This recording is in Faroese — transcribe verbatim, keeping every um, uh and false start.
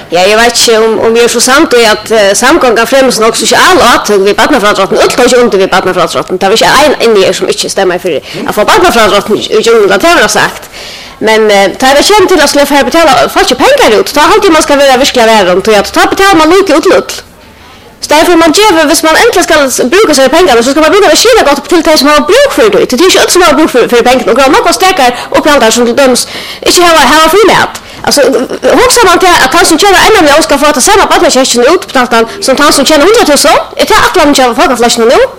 Ja, jag vet inte om, om vi är så samt i att uh, samgångar främst nog social att vi barnafradratten, och kanske inte vi barnafradratten. Det är inte en in i er som inte stämmer för att få barnafradratten i jorden, det har jag sagt. Men uh, det är känt till att skulle få betala folk pengar ut. Ta alltid man ska vara virkliga värden till att ta betala man lika utlut. Så därför man ger, hvis man äntligen ska bruka sig pengar så ska man bruka det skilja gott till det som har bruk för det. Det är ju inte som har bruk för, för pengar. Och någon stärkar upplandar som till döms inte har, har frimat. Alltså, också man till att han som tjänar en av ska få att samma badmarknaden utbetalt som han som tjänar hundratusen. Är det att man tjänar folkafläschen nu?